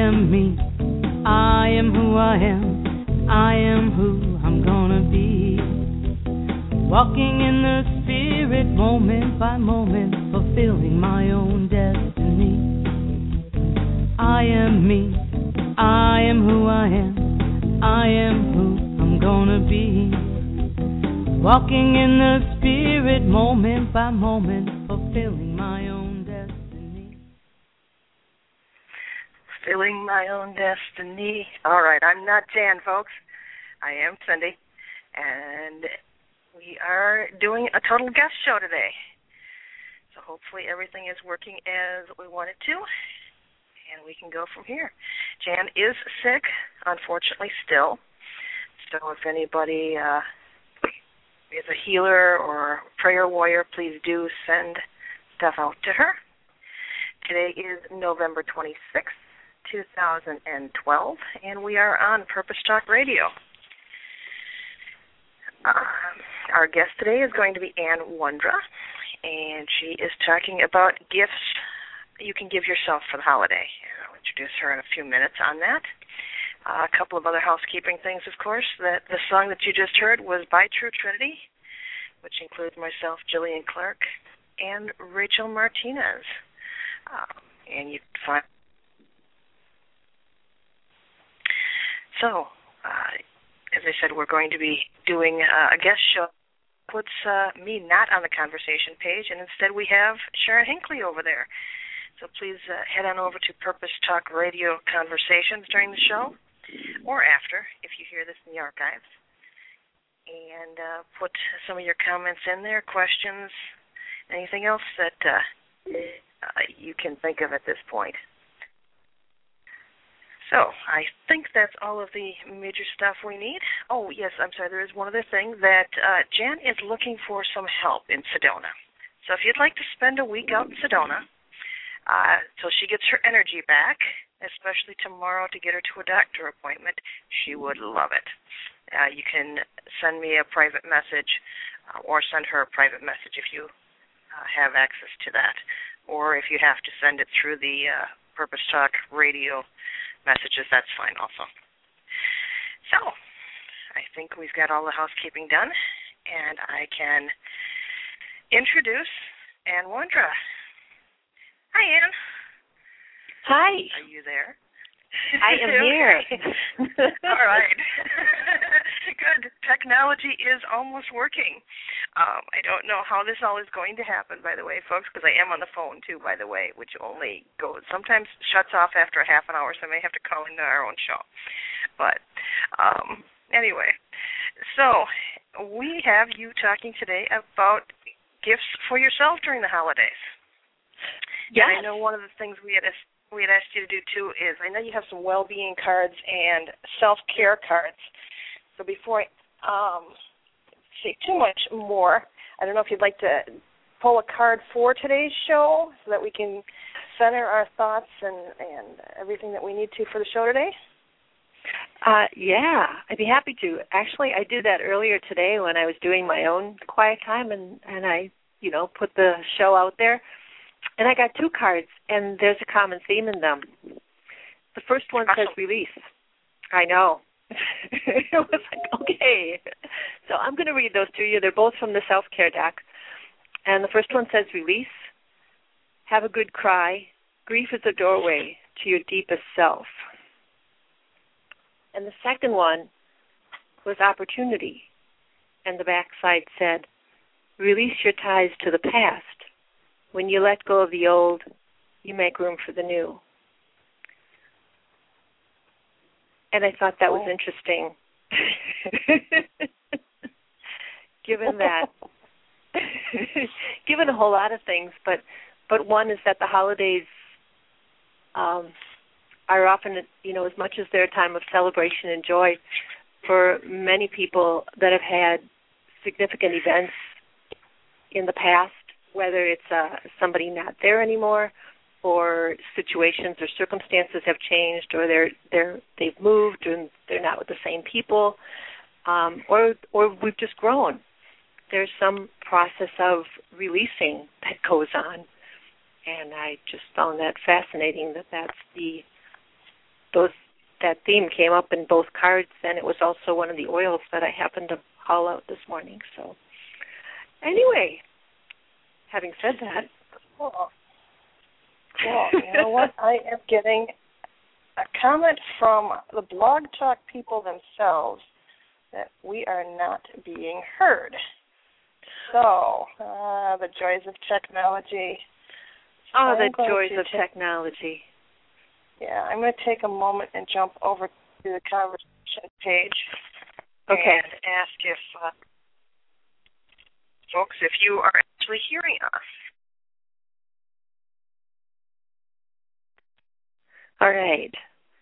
am me. I am who I am. I am who I'm gonna be. Walking in the spirit, moment by moment, fulfilling my own destiny. I am me. I am who I am. I am who I'm gonna be. Walking in the spirit, moment by moment, fulfilling my own destiny. Fulfilling my own destiny. All right, I'm not Jan, folks. I am Cindy, and we are doing a total guest show today. So hopefully everything is working as we want it to, and we can go from here. Jan is sick, unfortunately, still. So if anybody is a healer or prayer warrior, please do send stuff out to her. Today is November 26th, 2012, and we are on Purpose Talk Radio. Our guest today is going to be Ann Wondra, and she is talking about gifts you can give yourself for the holiday. I'll introduce her in a few minutes on that. A couple of other housekeeping things, of course. The song that you just heard was by True Trinity, which includes myself, Jillian Clark, and Rachel Martinez. And you can find... So, as I said, we're going to be doing a guest show. Puts me not on the conversation page, and instead we have Sharon Hinckley over there. So please head on over to Purpose Talk Radio Conversations during the show, or after, if you hear this in the archives, and put some of your comments in there, questions, anything else that you can think of at this point. So I think that's all of the major stuff we need. Oh, yes, I'm sorry, there is one other thing, that Jan is looking for some help in Sedona. So if you'd like to spend a week out in Sedona till she gets her energy back, especially tomorrow to get her to a doctor appointment, she would love it. You can send me a private message or send her a private message if you have access to that, or if you have to send it through the Purpose Talk Radio messages, that's fine also. So, I think we've got all the housekeeping done, and I can introduce Ann Wondra. Hi, Ann. Hi. Are you there? I am here. All right. Good. Technology is almost working. I don't know how this all is going to happen, by the way, folks, because I am on the phone, too, by the way, which only sometimes shuts off after a half an hour, so I may have to call into our own show. But anyway, so we have you talking today about gifts for yourself during the holidays. Yes. And I know one of the things we had asked you to do, too, is I know you have some well-being cards and self-care cards. So before I say too much more, I don't know if you'd like to pull a card for today's show so that we can center our thoughts and everything that we need to for the show today. Yeah, I'd be happy to. Actually, I did that earlier today when I was doing my own quiet time, and I, put the show out there. And I got two cards, and there's a common theme in them. The first one says release. I know. It was like, okay. So I'm going to read those to you. They're both from the self-care deck. And the first one says release. Have a good cry. Grief is a doorway to your deepest self. And the second one was opportunity. And the backside said, release your ties to the past. When you let go of the old, you make room for the new. And I thought that was interesting. Given a whole lot of things, but one is that the holidays are often, as much as they're a time of celebration and joy, for many people that have had significant events in the past, whether it's somebody not there anymore, or situations or circumstances have changed, or they've moved and they're not with the same people, or we've just grown. There's some process of releasing that goes on, and I just found that fascinating. That's that theme came up in both cards, and it was also one of the oils that I happened to haul out this morning. So anyway, having said that. Cool. You know what? I am getting a comment from the Blog Talk people themselves that we are not being heard. So, the joys of technology. Oh, the joys of technology. Yeah, I'm going to take a moment and jump over to the conversation page. Okay. And ask if, folks, if you are actually hearing us. All right.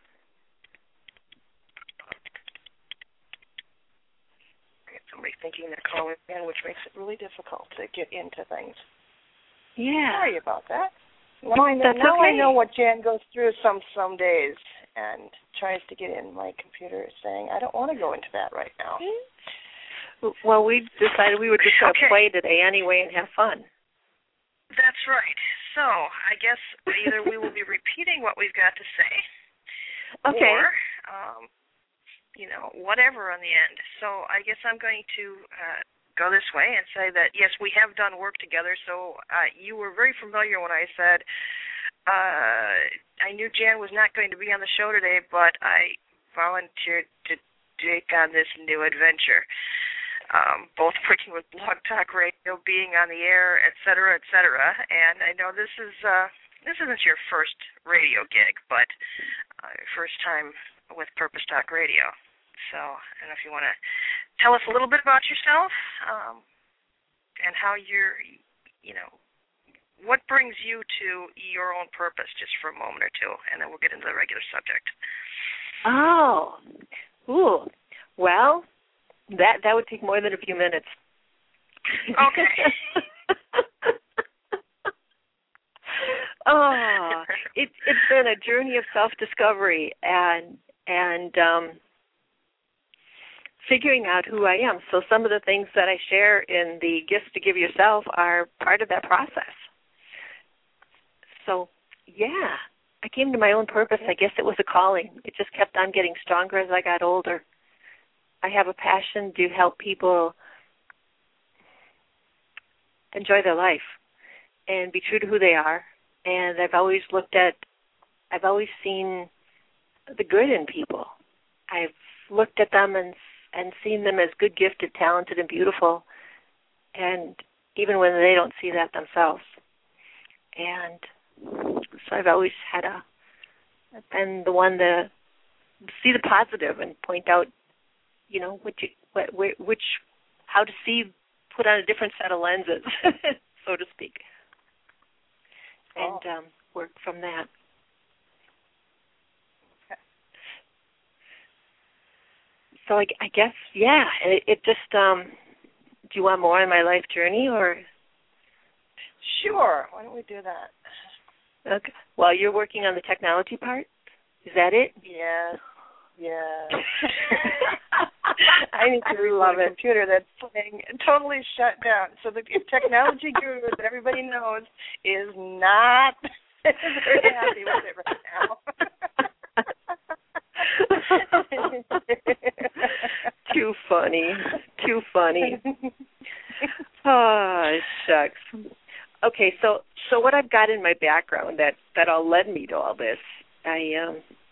Somebody thinking they're calling in, which makes it really difficult to get into things. Yeah. Sorry about that. Now I know what Jan goes through some days and tries to get in. My computer is saying, I don't want to go into that right now. Well, we decided we were just going to play today anyway and have fun. That's right. So I guess either we will be repeating what we've got to say, or whatever on the end. So I guess I'm going to go this way and say that, yes, we have done work together. So you were very familiar when I said I knew Jan was not going to be on the show today, but I volunteered to take on this new adventure, both working with Blog Talk Radio, being on the air, et cetera, et cetera. And I know this isn't your first radio gig, but first time with Purpose Talk Radio. So I don't know if you want to tell us a little bit about yourself and how what brings you to your own purpose, just for a moment or two, and then we'll get into the regular subject. Oh, ooh, well, that would take more than a few minutes. Okay. Oh, it's been a journey of self-discovery and figuring out who I am. So some of the things that I share in the Gifts to Give Yourself are part of that process. So, yeah, I came to my own purpose. I guess it was a calling. It just kept on getting stronger as I got older. I have a passion to help people enjoy their life and be true to who they are. And I've always seen the good in people. I've looked at them and seen them as good, gifted, talented, and beautiful, and even when they don't see that themselves. And so I've always been the one to see the positive and point out, how to see, put on a different set of lenses, so to speak, and work from that. So I guess, yeah, it just, do you want more on my life journey, or? Sure. Why don't we do that? Okay. Well, you're working on the technology part? Is that it? Yeah. I need to reboot a computer that's playing totally shut down. So the technology guru that everybody knows is not very happy with it right now. Too funny. Oh, shucks. Okay, so what I've got in my background that all led me to all this, I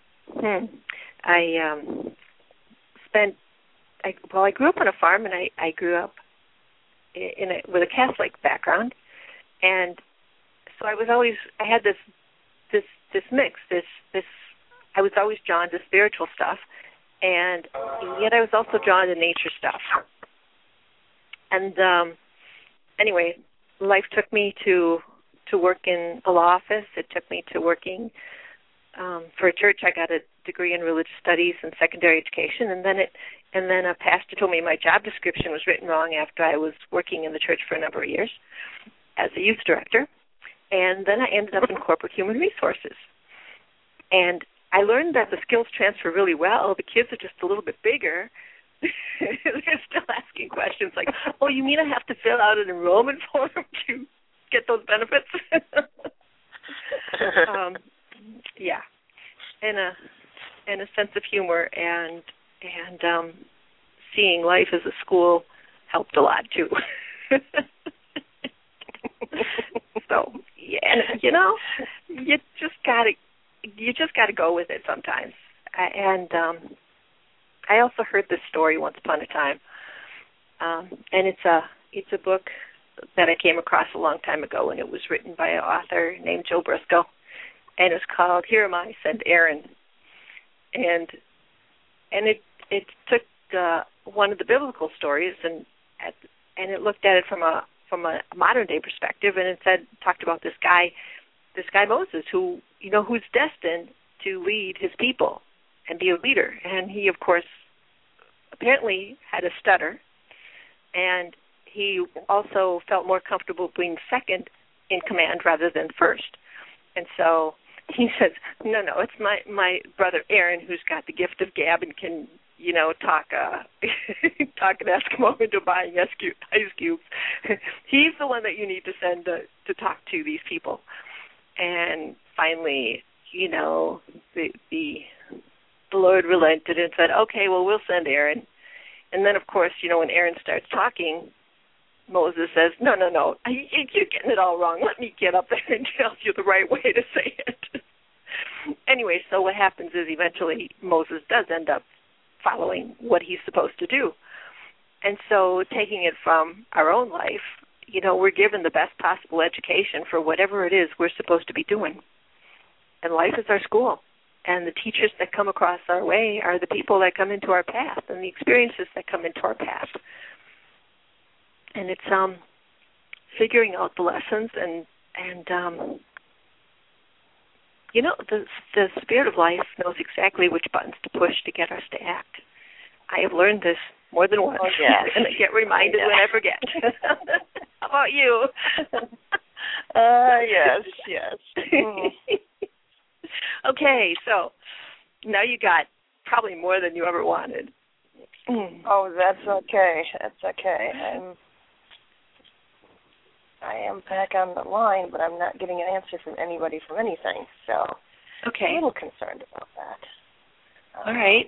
grew up on a farm, and I grew up with a Catholic background, and so I had this mix, I was always drawn to spiritual stuff, and yet I was also drawn to nature stuff. And anyway, life took me to work in a law office. It took me to working for a church. I got a degree in religious studies and secondary education, and then a pastor told me my job description was written wrong after I was working in the church for a number of years as a youth director, and then I ended up in corporate human resources. And I learned that the skills transfer really well. The kids are just a little bit bigger. They're still asking questions like, oh, you mean I have to fill out an enrollment form to get those benefits? Yeah. And sense of humor and seeing life as a school helped a lot too. So, yeah, and you just gotta go with it sometimes. And I also heard this story once upon a time, and it's a book that I came across a long time ago, and it was written by an author named Joe Briscoe, and it's called "Here Am I, Send Aaron," and it took one of the biblical stories and it looked at it from a modern day perspective, and it talked about this guy Moses, who's destined to lead his people and be a leader, and he of course apparently had a stutter, and he also felt more comfortable being second in command rather than first. And so he says, no, it's my brother Aaron who's got the gift of gab and can, talk an Eskimo into buying ice cubes. He's the one that you need to send to talk to these people. And finally, the Lord relented and said, okay, well, we'll send Aaron. And then, of course, when Aaron starts talking, Moses says, no, you're getting it all wrong. Let me get up there and tell you the right way to say it. Anyway, so what happens is eventually Moses does end up following what he's supposed to do. And so taking it from our own life, we're given the best possible education for whatever it is we're supposed to be doing. And life is our school. And the teachers that come across our way are the people that come into our path and the experiences that come into our path. And it's figuring out the lessons and the spirit of life knows exactly which buttons to push to get us to act. I have learned this more than once, and I get reminded when I forget. How about you? Yes. Mm. Okay, so now you got probably more than you ever wanted. Oh, that's okay. I am back on the line, but I'm not getting an answer from anybody from anything, so okay. I'm a little concerned about that. All right.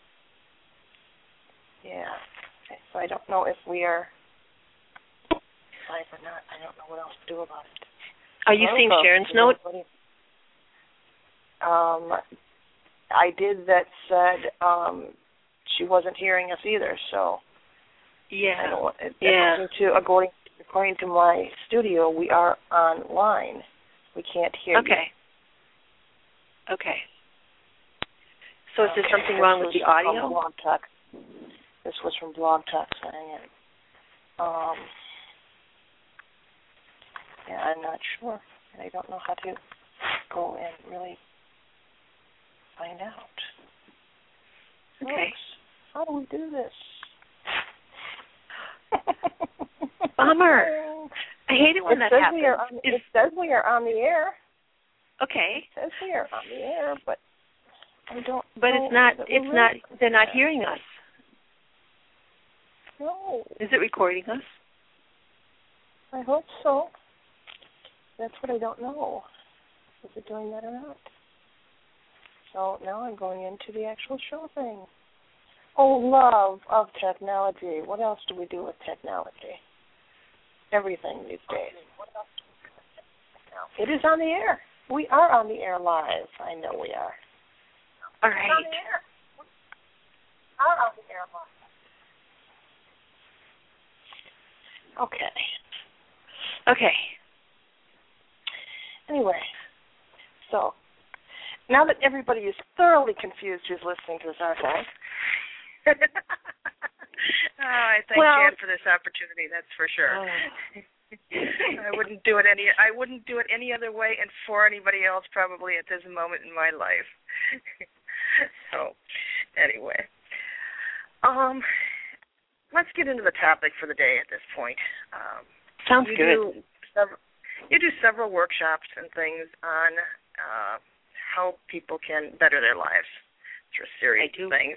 Yeah. Okay, so I don't know if we are live or not. I don't know what else to do about it. Are you seeing Sharon's note? I did that said she wasn't hearing us either, so yeah. I don't, according to my studio, we are online. We can't hear you. Okay. So is there something wrong with the audio? Blog Talk. This was from Blog Talk saying it. I'm not sure. I don't know how to go and really find out. Okay. Folks, how do we do this? Bummer. I hate it when that happens. It says we are on the air. Okay. It says we are on the air, but I don't. But it's not. They're not hearing us. No. Is it recording us? I hope so. That's what I don't know. Is it doing that or not? So now I'm going into the actual show thing. Oh, love of technology. What else do we do with technology? Everything these days. It is on the air. We are on the air live. I know we are. All right. On the air. We are on the air live. Okay. Anyway, so now that everybody is thoroughly confused who's listening to this archive. I thank Jan for this opportunity. That's for sure. I wouldn't do it any other way, and for anybody else probably at this moment in my life. So, anyway, let's get into the topic for the day at this point. Sounds good. You do several workshops and things on how people can better their lives through a series of things.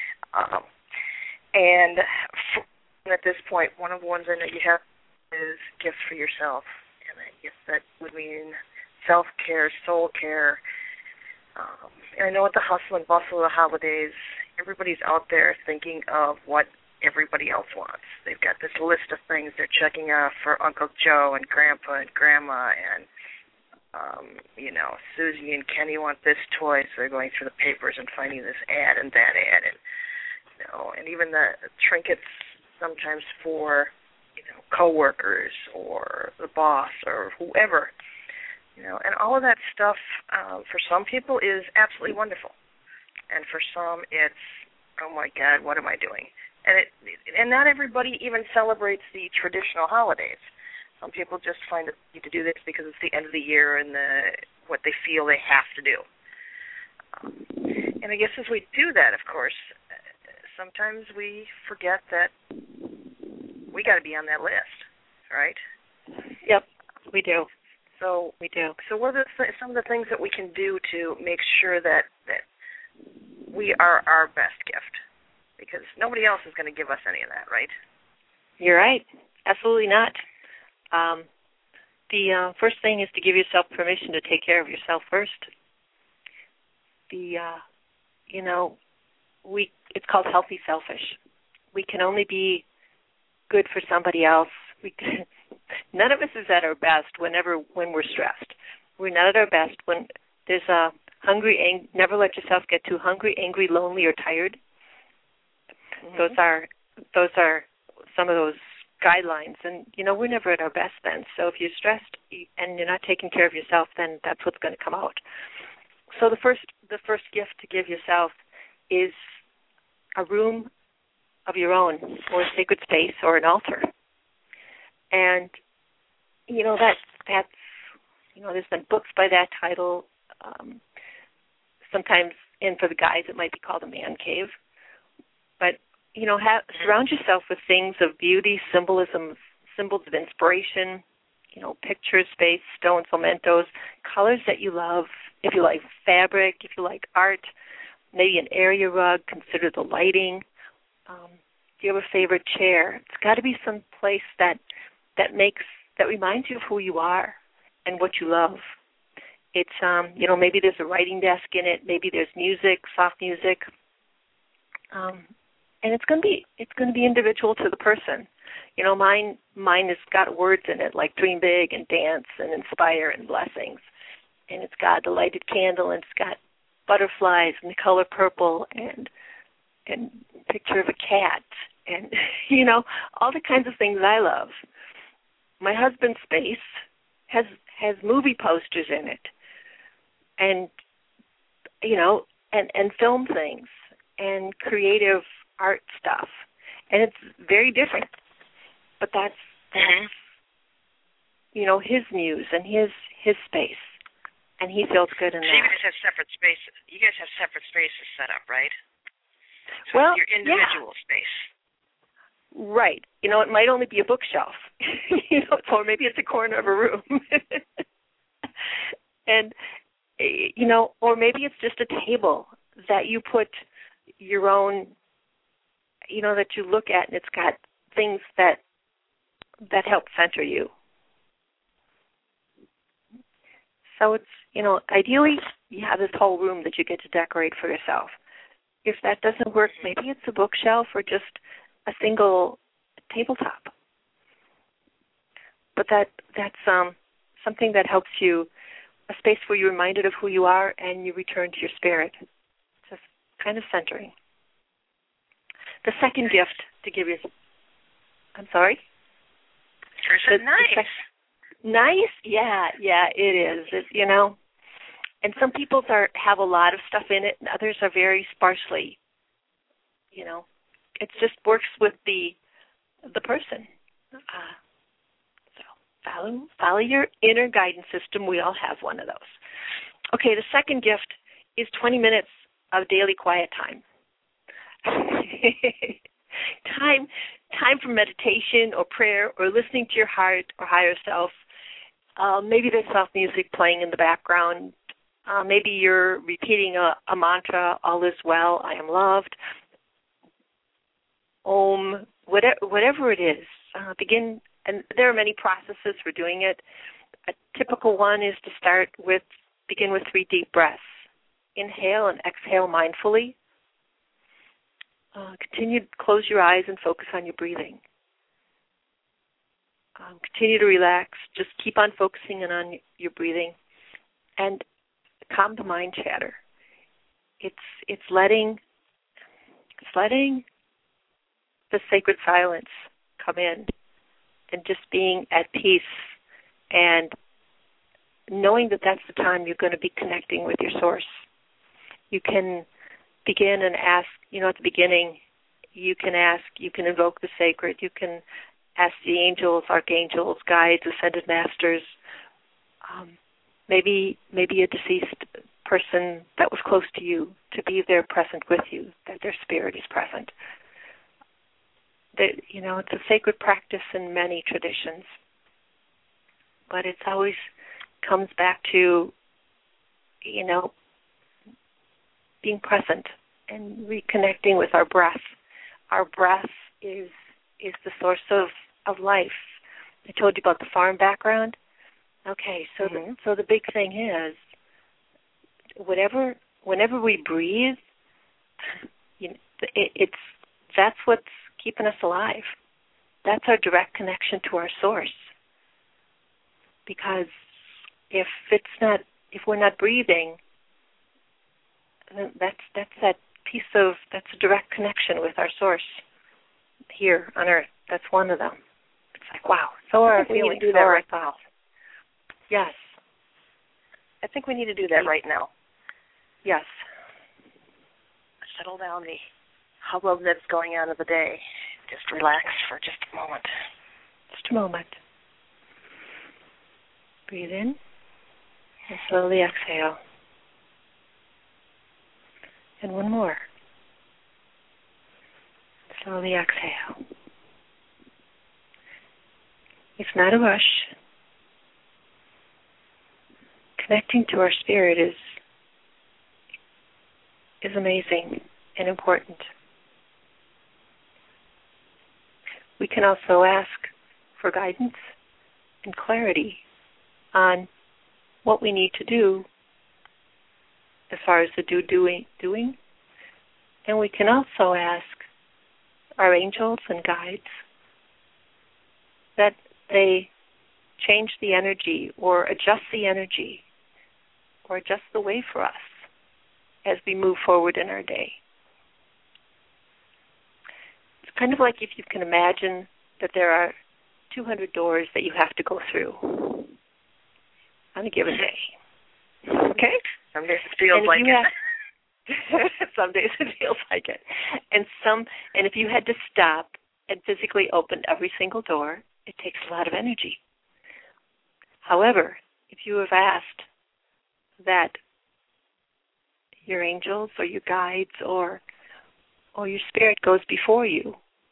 And at this point, one of the ones I know you have is gifts for yourself. And I guess that would mean self-care, soul care, And I know with the hustle and bustle of the holidays, everybody's out there thinking of what everybody else wants. They've got this list of things they're checking off for Uncle Joe and Grandpa and Grandma and, Susie and Kenny want this toy, so they're going through the papers and finding this ad and that ad. And even the trinkets sometimes for, coworkers or the boss or whoever. And all of that stuff for some people is absolutely wonderful. And for some it's, oh my God, what am I doing? And not everybody even celebrates the traditional holidays. Some people just find it need to do this because it's the end of the year and what they feel they have to do. And I guess as we do that, of course, sometimes we forget that we got to be on that list, right? Yep, we do. So we do. So what are some of the things that we can do to make sure that we are our best gift? Because nobody else is going to give us any of that, right? You're right. Absolutely not. The first thing is to give yourself permission to take care of yourself first. It's called healthy selfish. We can only be good for somebody else. None of us is at our best when we're stressed. We're not at our best when there's a hungry, never let yourself get too hungry, angry, lonely, or tired. Mm-hmm. Those are some of those guidelines, and we're never at our best then. So if you're stressed and you're not taking care of yourself, then that's what's going to come out. So the first gift to give yourself is a room of your own, or a sacred space, or an altar. And that's there's been books by that title. Sometimes, and for the guys, it might be called a man cave. But surround yourself with things of beauty, symbols of inspiration, pictures, space, stones, mementos, colors that you love. If you like fabric, if you like art, maybe an area rug, consider the lighting. Do you have a favorite chair? It's got to be some place that reminds you of who you are and what you love. It's maybe there's a writing desk in it, maybe there's music, soft music. And it's going to be individual to the person. Mine has got words in it like dream big and dance and inspire and blessings. And it's got a lighted candle, and it's got butterflies and the color purple and picture of a cat and all the kinds of things I love. My husband's space has movie posters in it, and and film things and creative art stuff, and it's very different. But that's his muse and his space, and he feels good in that. So you guys have separate spaces. You guys have separate spaces set up, right? So well, your individual space. Right. It might only be a bookshelf, or maybe it's a corner of a room. And, or maybe it's just a table that you put your own, that you look at, and it's got things that help center you. So it's, ideally you have this whole room that you get to decorate for yourself. If that doesn't work, maybe it's a bookshelf or just a single tabletop. But that's something that helps you, a space where you're reminded of who you are and you return to your spirit. Just kind of centering. The second gift to give you, I'm sorry? Nice. Nice? Yeah, it is. And some people's have a lot of stuff in it, and others are very sparsely. It just works with the person. So follow your inner guidance system. We all have one of those. Okay, the second gift is 20 minutes of daily quiet time. Time for meditation or prayer or listening to your heart or higher self. Maybe there's soft music playing in the background. Maybe you're repeating a mantra, all is well, I am loved. Om, whatever it is. Begin, and there are many processes for doing it. A typical one is to begin with 3 deep breaths. inhale and exhale mindfully. Continue to close your eyes and focus on your breathing. Continue to relax. Just keep on focusing on your breathing, and calm the mind chatter. It's letting the sacred silence come in, and just being at peace, and knowing that that's the time you're going to be connecting with your source. You can begin and ask, at the beginning, you can invoke the sacred, you can ask the angels, archangels, guides, ascended masters, maybe a deceased person that was close to you, to be there present with you, that their spirit is present. It's a sacred practice in many traditions, but it's always comes back to, being present and reconnecting with our breath. Our breath is the source of life. I told you about the farm background. Okay, so the big thing is, whenever we breathe, that's what's keeping us alive. That's our direct connection to our source. Because if we're not breathing, then that's a direct connection with our source here on Earth. That's one of them. It's like, wow, so are our feelings, so are our thoughts. Yes. I think we need to do that right now. Yes. Settle down the hubbub that's going on of the day. Just relax for just a moment. Just a moment. Breathe in and slowly exhale. And one more. Slowly exhale. It's not a rush. Connecting to our spirit is amazing and important. We can also ask for guidance and clarity on what we need to do as far as the doing. And we can also ask our angels and guides that they change the energy or adjust the energy or adjust the way for us as we move forward in our day. It's kind of like if you can imagine that there are 200 doors that you have to go through on a given day. Okay? Some days it feels like it. Some days it feels like it. And if you had to stop and physically open every single door, it takes a lot of energy. However, if you have asked that your angels or your guides or your spirit goes before you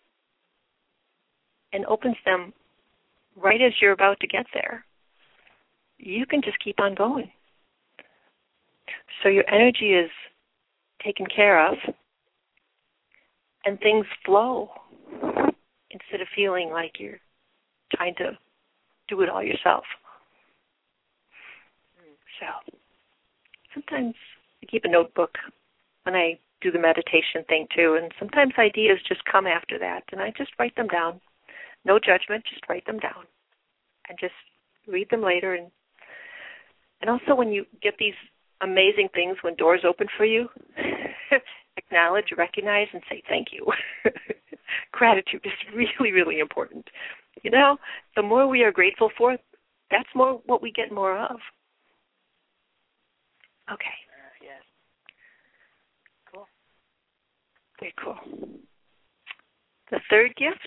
and opens them right as you're about to get there, you can just keep on going. So your energy is taken care of and things flow instead of feeling like you're trying to do it all yourself. So sometimes I keep a notebook when I do the meditation thing too, and sometimes ideas just come after that, and I just write them down. No judgment, just write them down and just read them later. And also when you get these amazing things, when doors open for you, acknowledge, recognize, and say thank you. Gratitude is really, really important. The more we are grateful for, that's more what we get more of. Okay. Yes. Cool. Very cool. The third gift?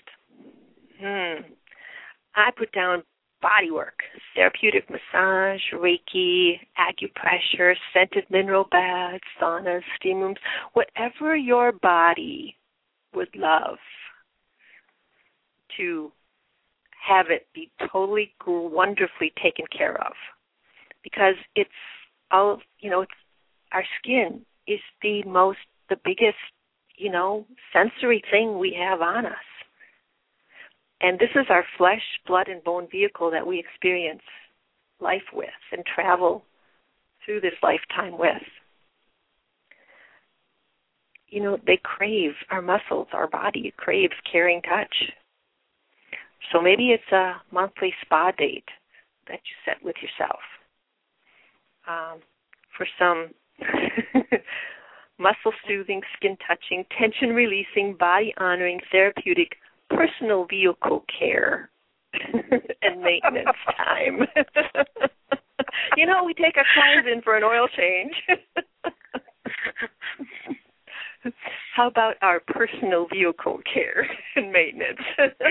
I put down body work, therapeutic massage, Reiki, acupressure, scented mineral baths, saunas, steam rooms, whatever your body would love to have it be totally wonderfully taken care of. Because it's all, it's our skin is the biggest, sensory thing we have on us. And this is our flesh, blood, and bone vehicle that we experience life with and travel through this lifetime with. they crave, our muscles, our body craves caring touch. So maybe it's a monthly spa date that you set with yourself for some muscle-soothing, skin-touching, tension-releasing, body-honoring, therapeutic, personal vehicle care and maintenance time. We take our cars in for an oil change. How about our personal vehicle care and maintenance?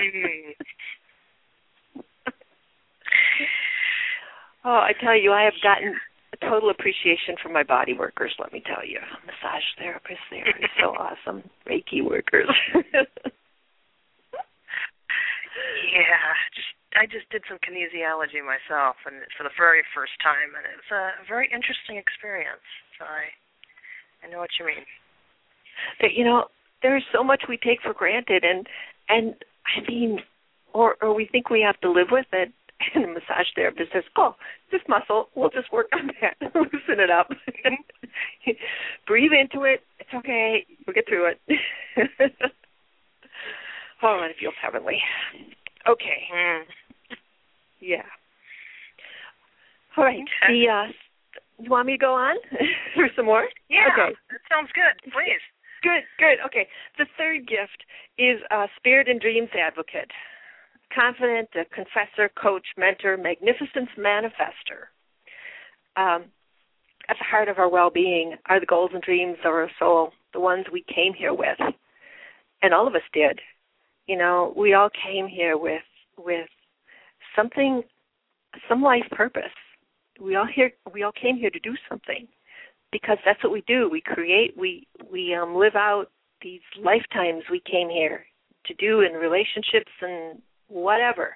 Oh, I tell you, I have gotten a total appreciation for my body workers, let me tell you. Massage therapists, they are so awesome. Reiki workers. I just did some kinesiology myself, and for the very first time, and it's a very interesting experience. So I know what you mean. But, there is so much we take for granted, and I mean, or we think we have to live with it. And a massage therapist says, "Oh, this muscle, we'll just work on that, loosen it up, breathe into it. It's okay. We'll get through it." Oh, it feels heavenly. Okay. Yeah. All right. Okay. You want me to go on for some more? Yeah. Okay. That sounds good. Please. Good. Okay. The third gift is Spirit and Dreams Advocate. Confident, a confessor, coach, mentor, magnificence manifester. At the heart of our well-being are the goals and dreams of our soul, the ones we came here with. And all of us did. We all came here with something, some life purpose. We all came here to do something, because that's what we do. We create, we live out these lifetimes we came here to do in relationships and whatever.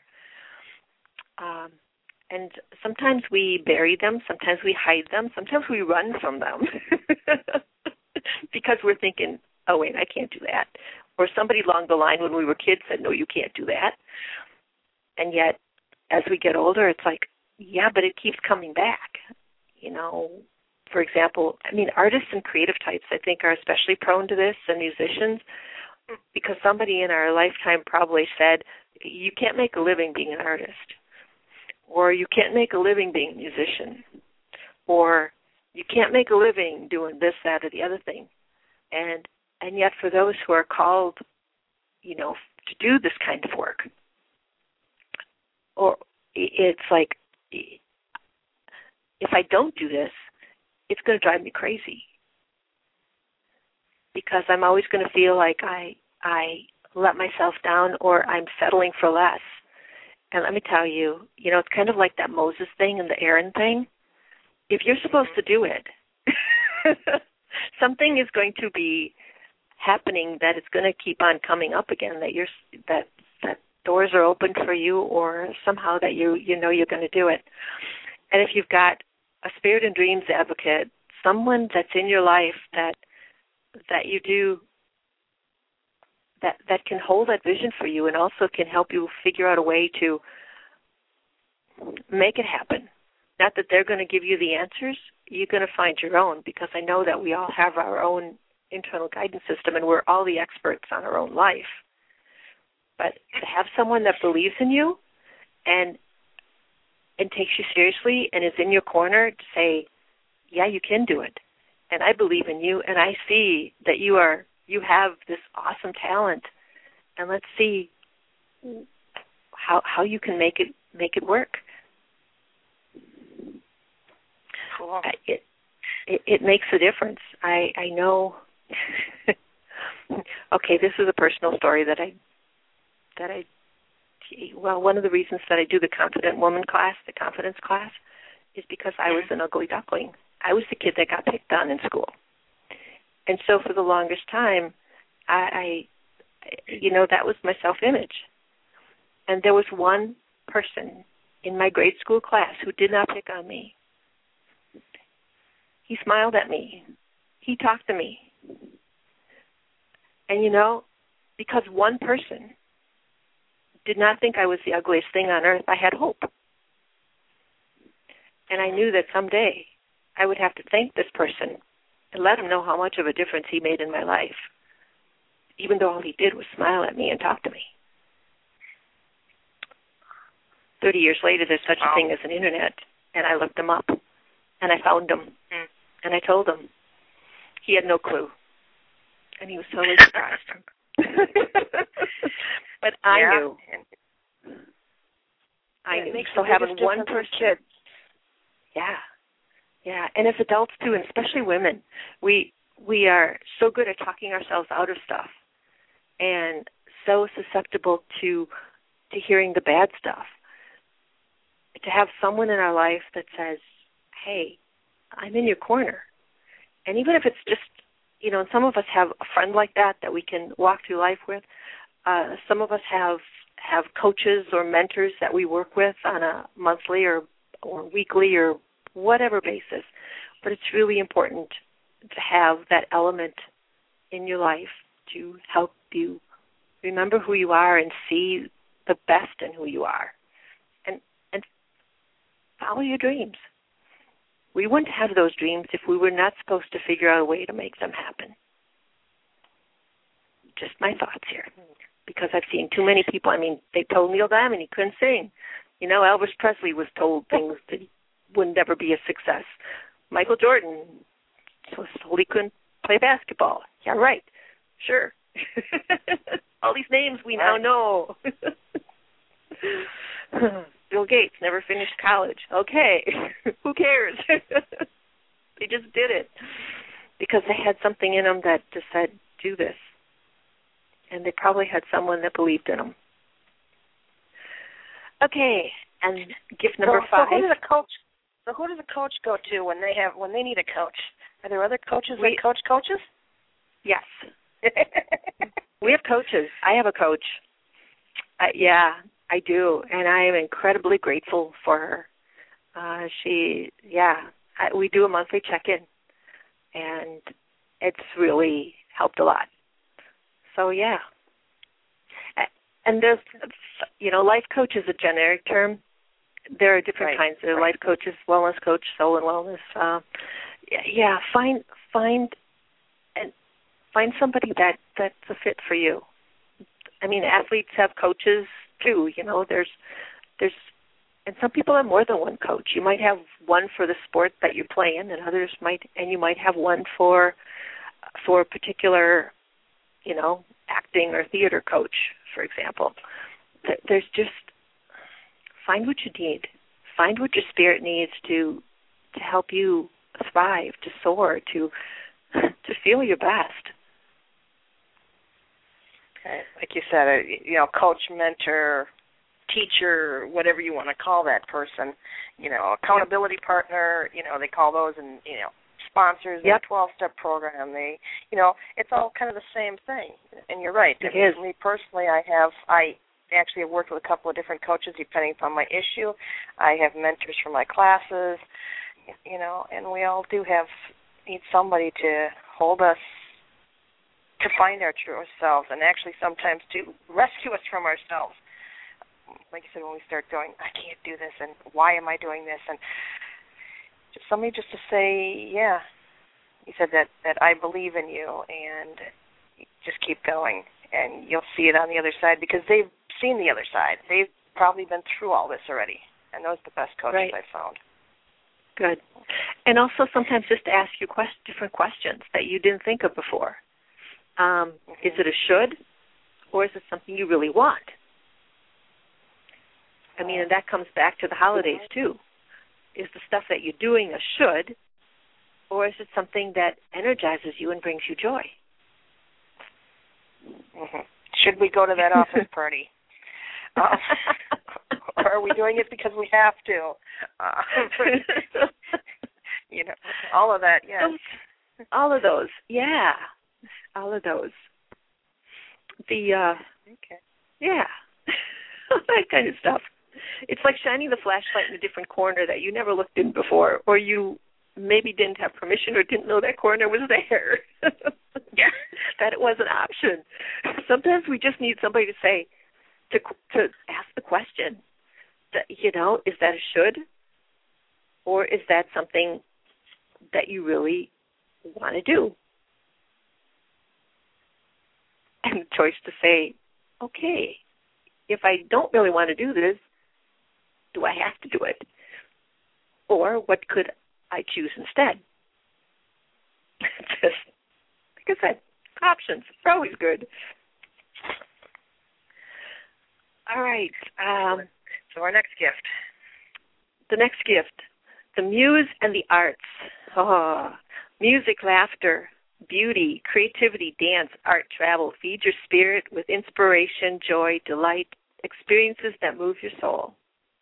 And sometimes we bury them, sometimes we hide them, sometimes we run from them because we're thinking, oh, wait, I can't do that. Or somebody along the line when we were kids said, no, you can't do that. And yet, as we get older, it's like, yeah, but it keeps coming back. For example, artists and creative types, I think, are especially prone to this, and musicians, because somebody in our lifetime probably said, you can't make a living being an artist, or you can't make a living being a musician, or you can't make a living doing this, that, or the other thing. And yet for those who are called, to do this kind of work, or it's like, if I don't do this, it's going to drive me crazy, because I'm always going to feel like I let myself down, or I'm settling for less. And let me tell you, it's kind of like that Moses thing and the Aaron thing. If you're supposed to do it, something is going to be happening that it's going to keep on coming up again, that doors are open for you, or somehow that you're going to do it. And if you've got a Spirit and Dreams Advocate, someone that's in your life that you do, that can hold that vision for you, and also can help you figure out a way to make it happen. Not that they're going to give you the answers, you're going to find your own, because I know that we all have our own internal guidance system, and we're all the experts on our own life. But to have someone that believes in you and takes you seriously and is in your corner to say, yeah, you can do it, and I believe in you, and I see that you have this awesome talent, and let's see how you can make it work. Cool. It makes a difference. I know. Okay, this is a personal story one of the reasons that I do the Confident Woman class, the confidence class, is because I was an ugly duckling. I was the kid that got picked on in school. And so for the longest time, I that was my self-image. And there was one person in my grade school class who did not pick on me. He smiled at me. He talked to me. And because one person did not think I was the ugliest thing on earth, I had hope. And I knew that someday I would have to thank this person and let him know how much of a difference he made in my life, even though all he did was smile at me and talk to me. 30 years later, there's such a thing as an internet, and I looked him up, and I found him, and I told him. He had no clue, and he was totally surprised. But I knew. I knew. So having one person, yeah, and as adults too, and especially women, we are so good at talking ourselves out of stuff, and so susceptible to hearing the bad stuff. To have someone in our life that says, "Hey, I'm in your corner," and even if it's just, and some of us have a friend like that we can walk through life with. Some of us have coaches or mentors that we work with on a monthly or weekly or whatever basis. But it's really important to have that element in your life to help you remember who you are and see the best in who you are, and follow your dreams. We wouldn't have those dreams if we were not supposed to figure out a way to make them happen. Just my thoughts here. Because I've seen too many people. They told Neil Diamond he couldn't sing. Elvis Presley was told things that would never be a success. Michael Jordan was told he couldn't play basketball. Yeah, right. Sure. All these names we now know. Bill Gates never finished college. Okay. Who cares? They just did it because they had something in them that just said, do this. And they probably had someone that believed in them. Okay, and gift number 5. So who does a coach go to when they need a coach? Are there other coaches that coach coaches? Yes. We have coaches. I have a coach. I do, and I am incredibly grateful for her. We do a monthly check-in, and it's really helped a lot. So, yeah. And there's, life coach is a generic term. There are different kinds. There are life coaches, wellness coach, soul and wellness. Find somebody that's a fit for you. Athletes have coaches too. There's, and some people have more than one coach. You might have one for the sport that you play in, and you might have one for a particular, acting or theater coach, for example. There's just, find what you need. Find what your spirit needs to help you thrive, to soar, to feel your best. Okay. Like you said, coach, mentor, teacher, whatever you want to call that person, accountability partner, they call those, and, sponsors in a 12-step program. It's all kind of the same thing. And you're right. It is. Me personally, I actually have worked with a couple of different coaches depending upon my issue. I have mentors for my classes, and we all do need somebody to hold us, to find our true selves, and actually sometimes to rescue us from ourselves. Like you said, when we start going, I can't do this, and why am I doing this? And just somebody just to say, yeah, you said that I believe in you, and just keep going, and you'll see it on the other side, because they've seen the other side. They've probably been through all this already, and those are the best coaches I've found. Good. And also sometimes just to ask you different questions that you didn't think of before. Is it a should, or is it something you really want? And that comes back to the holidays, too. Is the stuff that you're doing a should, or is it something that energizes you and brings you joy? Mm-hmm. Should we go to that office party? Or are we doing it because we have to? All of that, yes. All of those, yeah. All of those. Yeah. That kind of stuff. It's like shining the flashlight in a different corner that you never looked in before, or you maybe didn't have permission or didn't know that corner was there. Yeah. That it was an option. Sometimes we just need somebody to say, to ask the question, is that a should, or is that something that you really want to do. And the choice to say, okay, if I don't really want to do this, do I have to do it? Or what could I choose instead? Just, like I said, options are always good. All right. So our next gift. The next gift, the muse and the arts. Oh, music, laughter, beauty, creativity, dance, art, travel. Feed your spirit with inspiration, joy, delight, experiences that move your soul.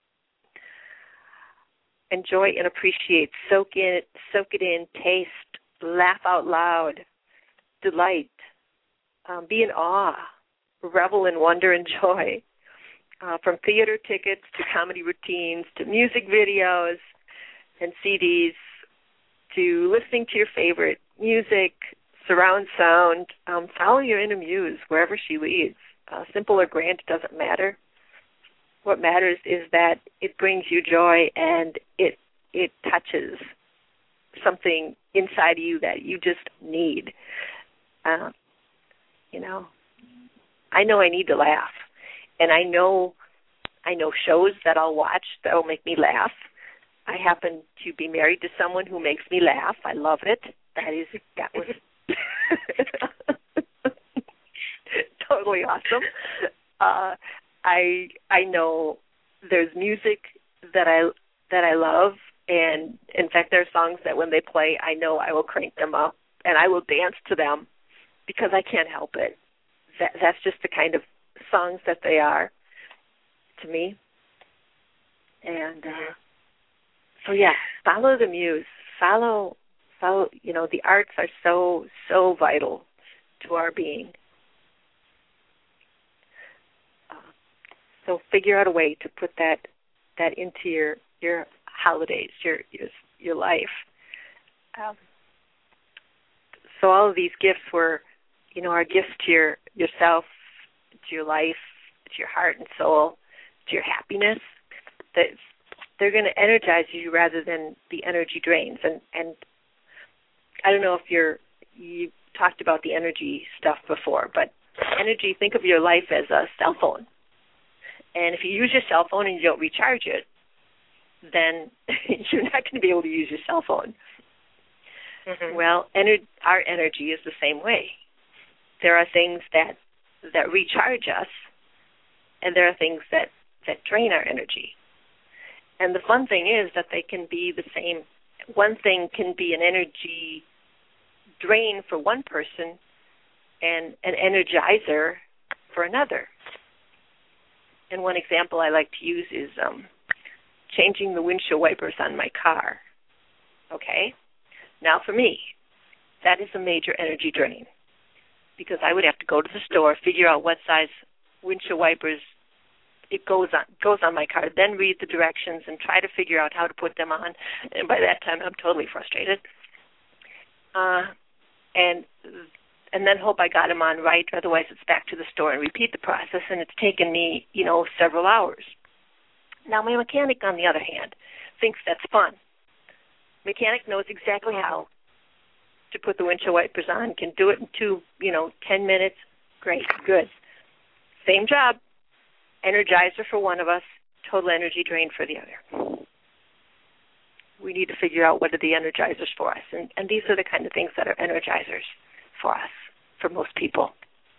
Enjoy and appreciate. Soak it in, taste, laugh out loud, delight, be in awe, revel in wonder and joy. From theater tickets to comedy routines to music videos and CDs to listening to your favorite music, surround sound. Follow your inner muse wherever she leads. Simple or grand, doesn't matter. What matters is that it brings you joy and it touches something inside you that you just need. I know I need to laugh. And I know shows that I'll watch that will make me laugh. I happen to be married to someone who makes me laugh. I love it. That was totally awesome. I know there's music that I love, and in fact there are songs that when they play I know I will crank them up and I will dance to them because I can't help it. That's just the kind of songs that they are to me. And so yeah, follow the muse. Follow. The arts are so vital to our being. So figure out a way to put that into your holidays, your life. So all of these gifts were, are gifts to yourself, to your life, to your heart and soul, to your happiness. That they're going to energize you rather than the energy drains. And I don't know if you talked about the energy stuff before, but energy, think of your life as a cell phone. And if you use your cell phone and you don't recharge it, then you're not going to be able to use your cell phone. Mm-hmm. Well, our energy is the same way. There are things that recharge us, and there are things that drain our energy. And the fun thing is that they can be the same. One thing can be an energy drain for one person and an energizer for another. And one example I like to use is changing the windshield wipers on my car. Okay? Now for me, that is a major energy drain because I would have to go to the store, figure out what size windshield wipers it goes on my car, then read the directions and try to figure out how to put them on. And by that time, I'm totally frustrated. And then hope I got them on right, otherwise it's back to the store and repeat the process, and it's taken me, several hours. Now, my mechanic, on the other hand, thinks that's fun. Mechanic knows exactly how to put the windshield wipers on, can do it in 10 minutes. Great, good. Same job. Energizer for one of us, total energy drain for the other. We need to figure out what are the energizers for us. And these are the kind of things that are energizers for us, for most people.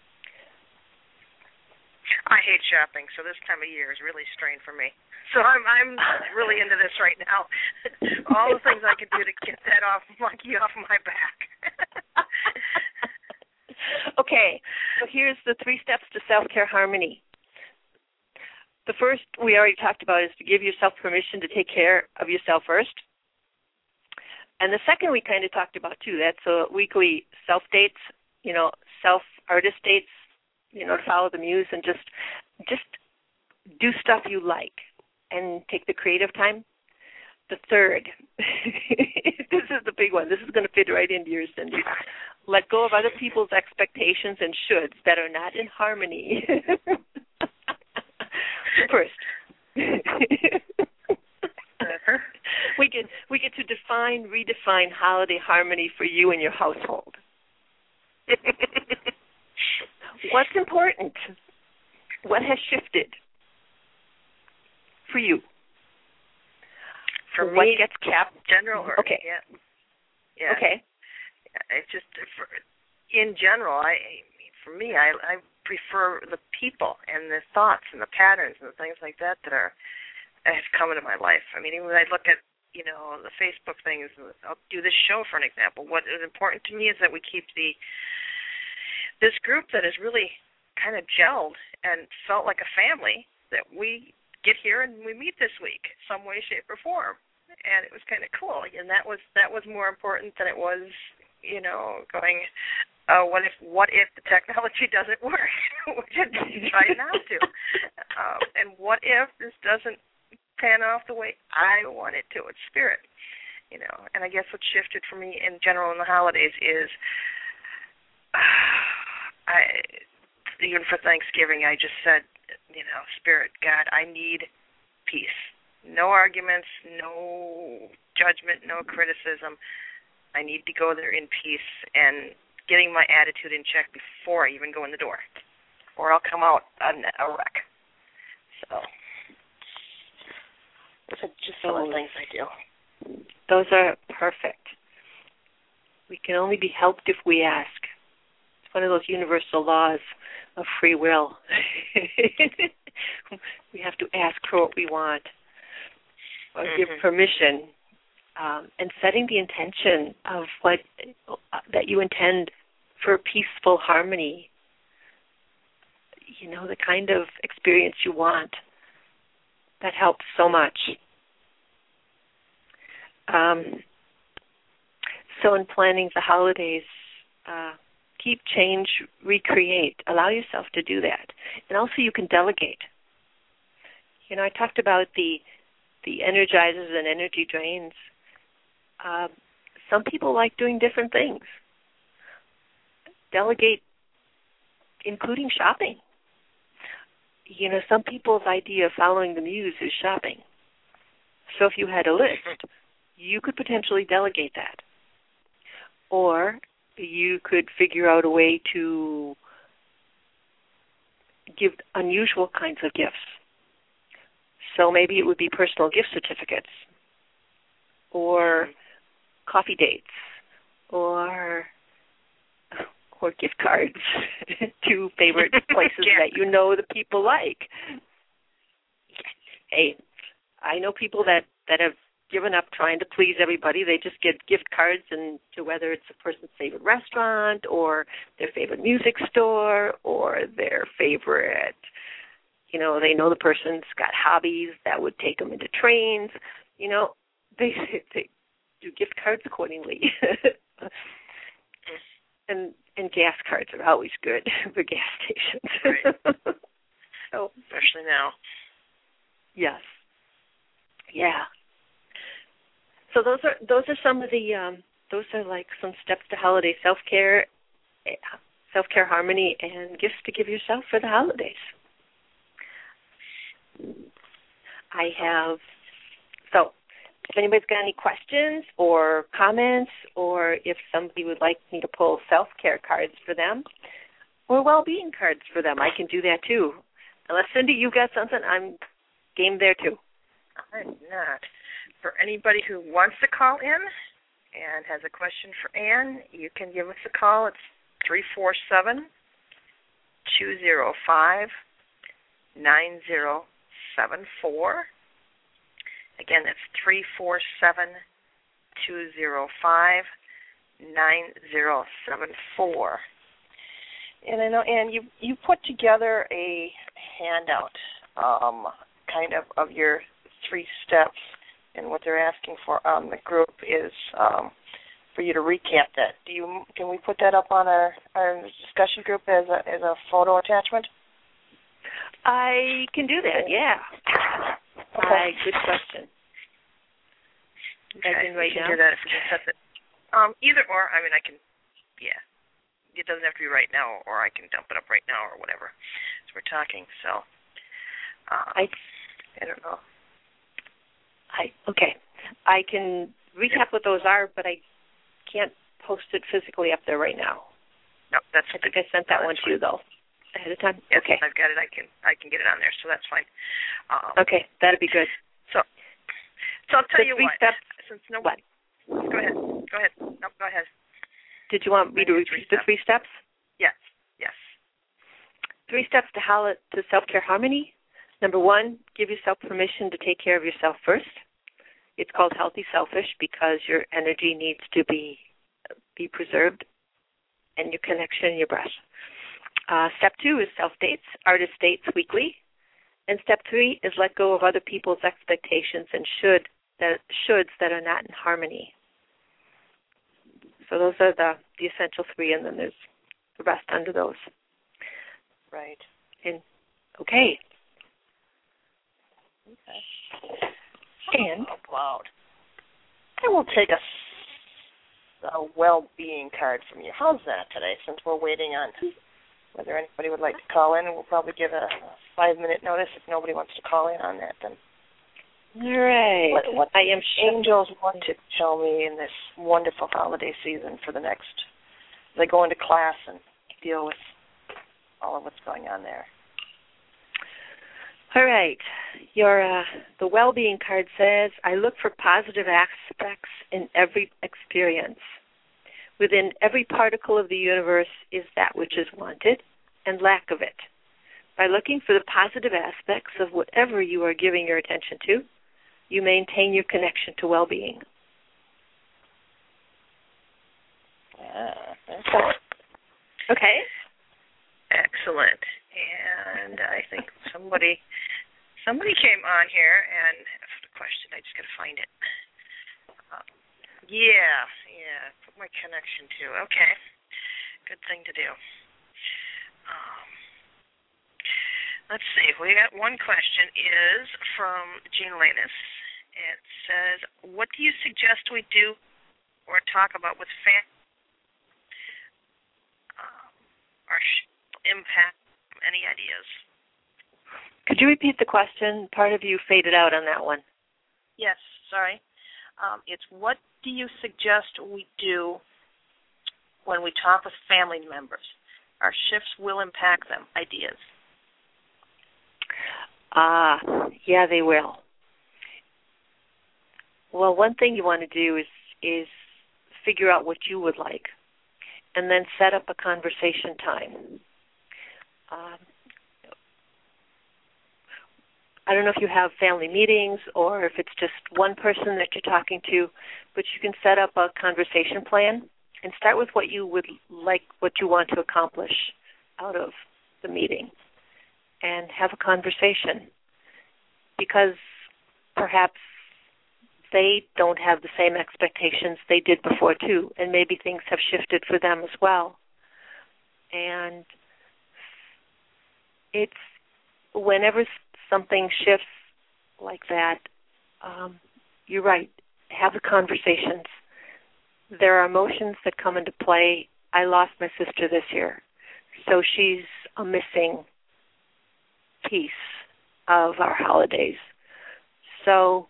I hate shopping, so this time of year is really strained for me. So I'm really into this right now. All the things I can do to get that monkey off my back. Okay, so here's the 3 steps to self-care harmony. The first we already talked about is to give yourself permission to take care of yourself first. And the second we kind of talked about too. That's weekly self-dates, self-artist dates, to follow the muse and just do stuff you like and take the creative time. The third, this is the big one. This is going to fit right into yours, Cindy. Let go of other people's expectations and shoulds that are not in harmony. First, we get to redefine holiday harmony for you and your household. What's important? What has shifted for you? For what me, gets capped? General. Okay. Yeah. Okay. It's just in general. For me, I prefer the people and the thoughts and the patterns and the things like that have come into my life. I mean, even when I look at the Facebook things, I'll do this show for an example. What is important to me is that we keep this group that has really kind of gelled and felt like a family, that we get here and we meet this week, some way, shape, or form, and it was kind of cool. And that was more important than it was, going, what if the technology doesn't work? We should try not to. And what if this doesn't pan off the way I want it to? It's spirit, And I guess what shifted for me in general in the holidays is, even for Thanksgiving, I just said, Spirit, God, I need peace. No arguments, no judgment, no criticism. I need to go there in peace and getting my attitude in check before I even go in the door, or I'll come out a wreck. So those are just some of the things I do. Those are perfect. We can only be helped if we ask. It's one of those universal laws of free will. We have to ask for what we want, or give permission, and setting the intention of what that you intend for peaceful harmony. The kind of experience you want. That helps so much. So in planning the holidays, keep, change, recreate. Allow yourself to do that. And also you can delegate. I talked about the energizers and energy drains. Some people like doing different things. Delegate, including shopping. Some people's idea of following the muse is shopping. So if you had a list, you could potentially delegate that. Or you could figure out a way to give unusual kinds of gifts. So maybe it would be personal gift certificates, or coffee dates, or gift cards to favorite places that the people like. Hey, I know people that have given up trying to please everybody. They just get gift cards, and to whether it's a person's favorite restaurant or their favorite music store or their favorite, they know the person's got hobbies that would take them into trains. They do gift cards accordingly. And gas cards are always good for gas stations. Right. So, especially now. Yes. Yeah. So those are some of the those are like some steps to holiday self-care harmony, and gifts to give yourself for the holidays. If anybody's got any questions or comments, or if somebody would like me to pull self-care cards for them or well-being cards for them, I can do that too. Unless, Cindy, you've got something, I'm game there too. I'm not. For anybody who wants to call in and has a question for Ann, you can give us a call. It's 347-205-9074. Again, that's 347-205-9074. And I know, Ann, you put together a handout, kind of your 3 steps, and what they're asking for on the group is for you to recap that. Can we put that up on our discussion group as a photo attachment? I can do that, yeah. Okay. Good question. Okay. Right now? Do that if we can set it. Either or. I mean, I can. Yeah. It doesn't have to be right now, or I can dump it up right now, or whatever. So we're talking. So I don't know. Okay. I can recap what those are, but I can't post it physically up there right now. No, I think I sent that one to you, though, ahead of time. Yes, okay. I've got it. I can get it on there, so that's fine. Okay, that'd be good. So I'll tell you what. Steps, since nobody. Go ahead. No, go ahead. Did you want me to repeat the 3 steps? Yes. 3 steps to self-care harmony. Number 1, give yourself permission to take care of yourself first. It's called healthy selfish because your energy needs to be preserved, and your connection and your breath. Step 2 is self-dates, artist dates weekly. And step 3 is let go of other people's expectations and shoulds that are not in harmony. So those are the essential 3, and then there's the rest under those. Right. And okay. And cloud. I will take a well-being card from you. How's that today, since we're waiting on whether anybody would like to call in, and we'll probably give a 5-minute notice if nobody wants to call in on that then. All right. What angels want to tell me in this wonderful holiday season for the next, as I go into class and deal with all of what's going on there? All right. The well-being card says, I look for positive aspects in every experience. Within every particle of the universe is that which is wanted and lack of it. By looking for the positive aspects of whatever you are giving your attention to, you maintain your connection to well-being. Okay. Excellent. And I think somebody came on here, and the question, I just got to find it. Put my connection to. Okay. Good thing to do. Let's see. We got one question is from Jean Lanus. It says, what do you suggest we do or talk about with our impact? Any ideas? Could you repeat the question? Part of you faded out on that one. Yes, sorry. It's what do you suggest we do when we talk with family members? Our shifts will impact them. Ideas. Yeah, they will. Well, one thing you want to do is figure out what you would like, and then set up a conversation time. I don't know if you have family meetings or if it's just one person that you're talking to, but you can set up a conversation plan and start with what you would like, what you want to accomplish out of the meeting, and have a conversation, because perhaps they don't have the same expectations they did before too, and maybe things have shifted for them as well. And it's whenever something shifts like that, you're right, have the conversations. There are emotions that come into play. I lost my sister this year, so she's a missing piece of our holidays. So,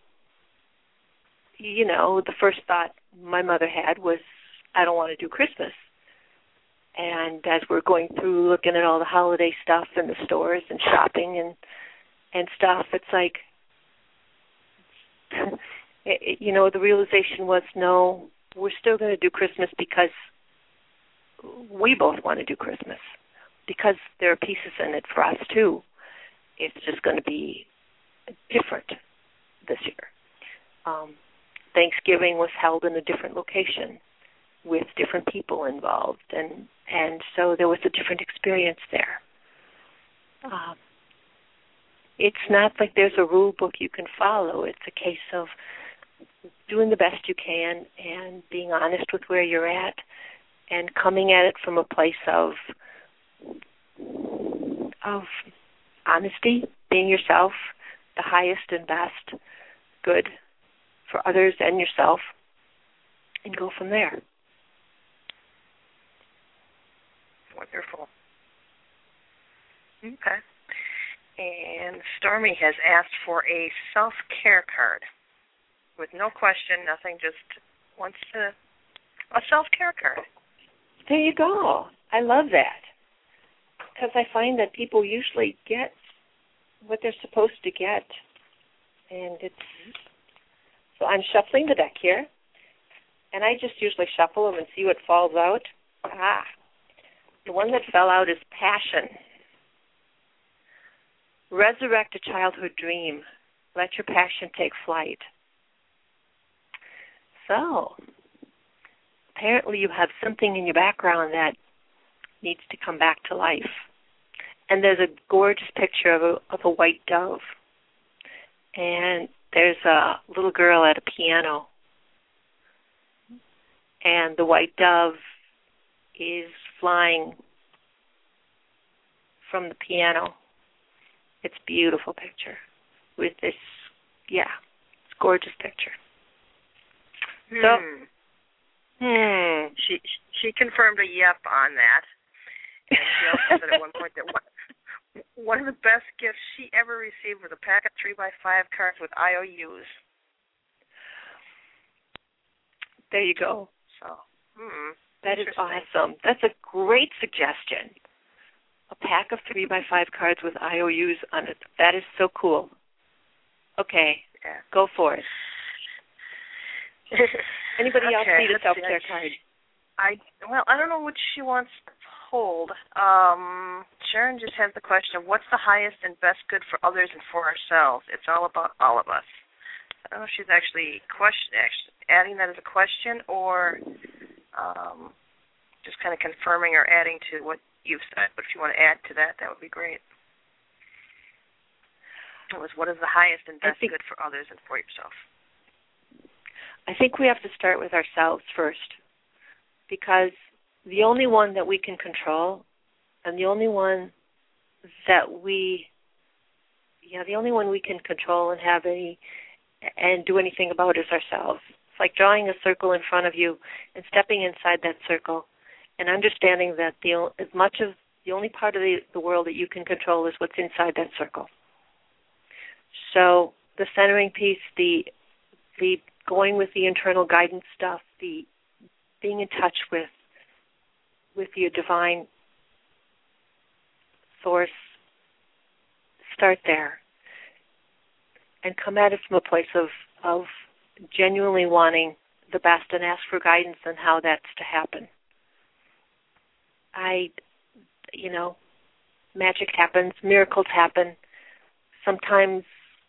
the first thought my mother had was, I don't want to do Christmas. And as we're going through looking at all the holiday stuff in the stores and shopping and stuff, it's like, the realization was, no, we're still going to do Christmas because we both want to do Christmas, because there are pieces in it for us too. It's just going to be different this year. Thanksgiving was held in a different location with different people involved, and so there was a different experience there. It's not like there's a rule book you can follow. It's a case of doing the best you can and being honest with where you're at and coming at it from a place of honesty, being yourself, the highest and best good for others and yourself, and go from there. Wonderful. Okay. And Stormy has asked for a self-care card. with no question, nothing, just wants a self-care card. There you go. I love that. Because I find that people usually get what they're supposed to get. And so I'm shuffling the deck here. And I just usually shuffle them and see what falls out. The one that fell out is passion. Resurrect a childhood dream. Let your passion take flight. So, apparently you have something in your background that needs to come back to life. And there's a gorgeous picture of a white dove. And there's a little girl at a piano. And the white dove is flying from the piano. It's a beautiful picture with this, it's a gorgeous picture. She confirmed a yep on that. And she also said at one point that one of the best gifts she ever received was a pack of 3x5 cards with IOUs. There you go. So, that is awesome. That's a great suggestion. A pack of 3x5 cards with IOUs on it. That is so cool. Okay, go for it. Anybody else need a self-care card? I don't know what she wants to hold. Sharon just has the question of what's the highest and best good for others and for ourselves. It's all about all of us. I don't know if she's actually adding that as a question or just kind of confirming or adding to what you've said. But if you want to add to that, that would be great. It was what is the highest and best good for others and for yourself? I think we have to start with ourselves first, because the only one that we can control and the only one we can control and have and do anything about is ourselves. It's like drawing a circle in front of you and stepping inside that circle and understanding that the only part of the world that you can control is what's inside that circle. So the centering piece, the going with the internal guidance stuff, the being in touch with your divine source, start there. And come at it from a place of genuinely wanting the best and ask for guidance on how that's to happen. Magic happens, miracles happen. Sometimes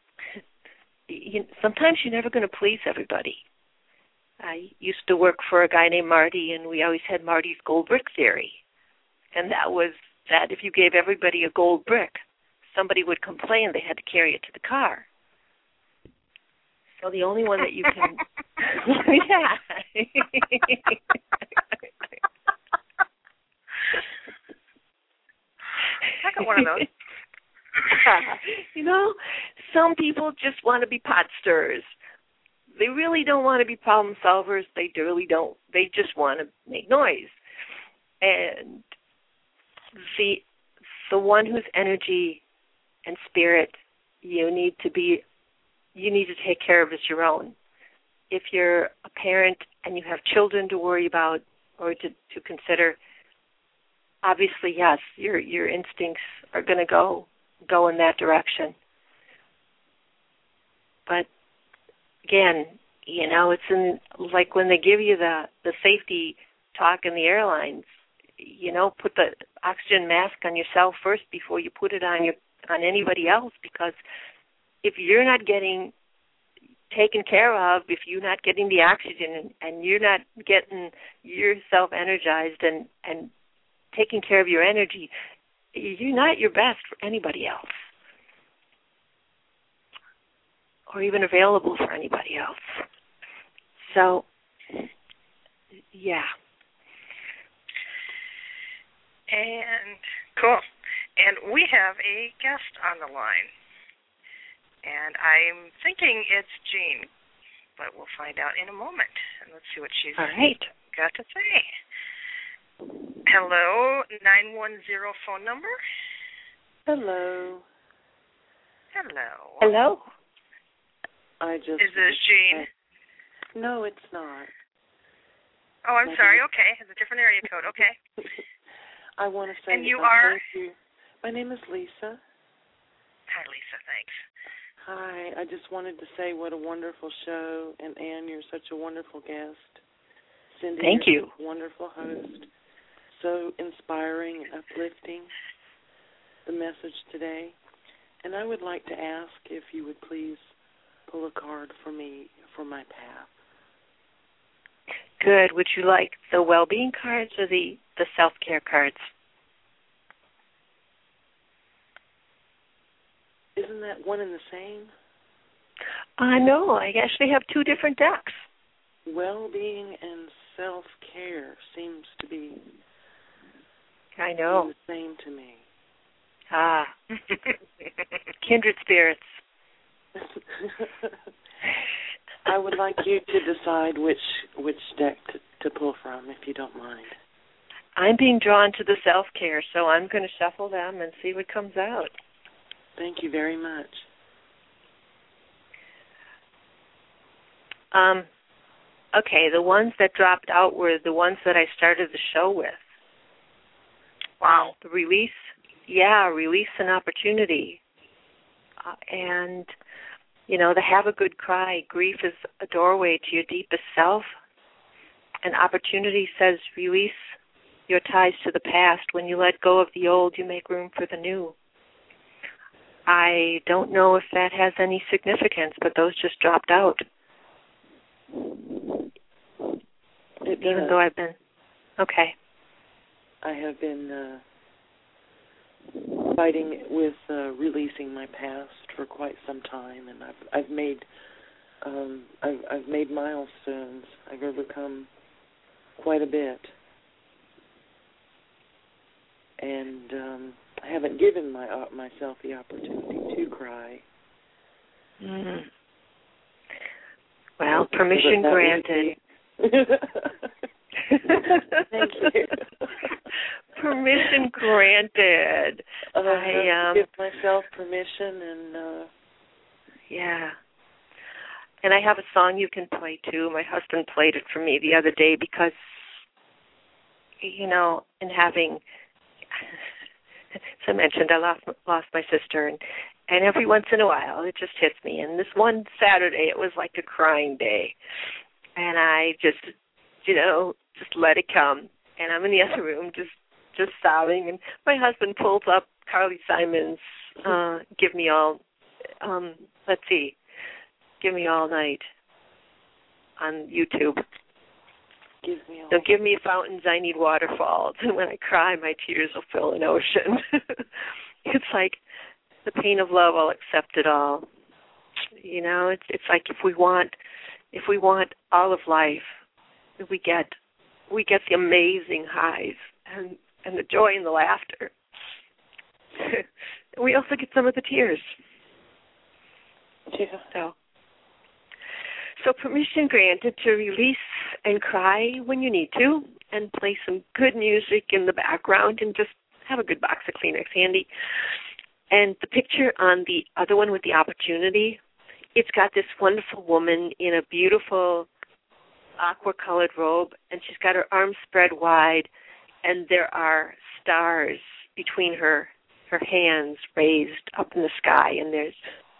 you're never going to please everybody. I used to work for a guy named Marty, and we always had Marty's gold brick theory. And that was that if you gave everybody a gold brick, somebody would complain they had to carry it to the car. So the only one that you can... I got one of those. Some people just want to be pot stirrers. They really don't want to be problem solvers. They really don't. They just want to make noise. And the one whose energy and spirit you need to take care of as your own. If you're a parent and you have children to worry about or to consider, obviously, yes, your instincts are going to go in that direction. But again, it's like when they give you the safety talk in the airlines, put the oxygen mask on yourself first before you put it on anybody else, because if you're not getting taken care of, if you're not getting the oxygen and you're not getting yourself energized and taking care of your energy, you're not your best for anybody else or even available for anybody else. So, yeah. And cool. And we have a guest on the line. And I'm thinking it's Jean, but we'll find out in a moment. And let's see what she's got to say. Hello, 910 phone number. Hello. Hello. Hello. Is this Jean? No, it's not. Oh, I'm sorry. Okay, it's a different area code. Okay. I want to say. And you are? Thank you. My name is Lisa. Hi, Lisa. Thanks. Hi. I just wanted to say what a wonderful show, and Ann, you're such a wonderful guest. Cindy, thank you. A wonderful host. So inspiring and uplifting, the message today. And I would like to ask if you would please pull a card for me for my path. Good. Would you like the well-being cards or the self-care cards? Isn't that one and the same? No, I actually have two different decks. Well-being and self-care seems to be I know. the same to me. Ah. Kindred spirits. I would like you to decide which deck to pull from, if you don't mind. I'm being drawn to the self-care, so I'm going to shuffle them and see what comes out. Thank you very much. Okay, the ones that dropped out were the ones that I started the show with. Wow. The release and opportunity. And, the have a good cry. Grief is a doorway to your deepest self. And opportunity says release your ties to the past. When you let go of the old, you make room for the new. I don't know if that has any significance, but those just dropped out. Even though I've been... Okay. I have been fighting with releasing my past for quite some time, and I've made milestones. I've overcome quite a bit, and I haven't given myself the opportunity to cry. Mm. Well, permission granted. Thank you. Permission granted. I give myself permission, and yeah. And I have a song you can play too. My husband played it for me the other day because, in having, as I mentioned, I lost my sister, and every once in a while it just hits me. And this one Saturday it was like a crying day, and I just let it come. And I'm in the other room just sobbing, and my husband pulls up Carly Simon's Give Me All Night on YouTube. Don't give me fountains, I need waterfalls. And when I cry, my tears will fill an ocean. It's like the pain of love, I'll accept it all. It's like if we want all of life, we get the amazing highs and the joy and the laughter. We also get some of the tears. Yeah. So permission granted to release and cry when you need to, and play some good music in the background, and just have a good box of Kleenex handy. And the picture on the other one with the opportunity, it's got this wonderful woman in a beautiful aqua-colored robe, and she's got her arms spread wide, and there are stars between her hands raised up in the sky, and there's,